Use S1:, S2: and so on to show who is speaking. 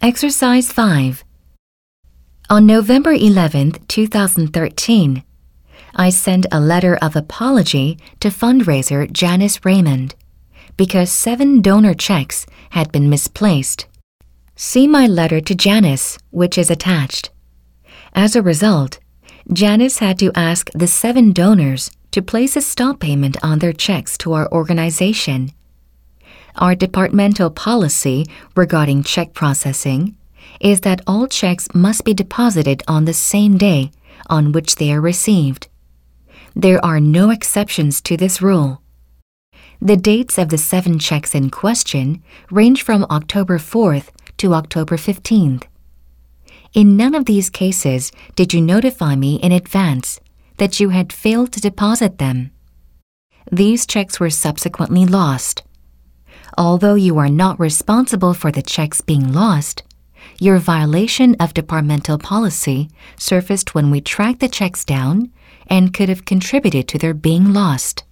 S1: Exercise 5. On November 11, 2013, I sent a letter of apology to fundraiser Janice Raymond because 7 donor checks had been misplaced. See my letter to Janice, which is attached. As a result, Janice had to ask the 7 donors to place a stop payment on their checks to our organization. Our departmental policy regarding check processing is that all checks must be deposited on the same day on which they are received. There are no exceptions to this rule. The dates of the 7 checks in question range from October 4th to October 15th. In none of these cases did you notify me in advance that you had failed to deposit them. These checks were subsequently lost. Although you are not responsible for the checks being lost, your violation of departmental policy surfaced when we tracked the checks down and could have contributed to their being lost.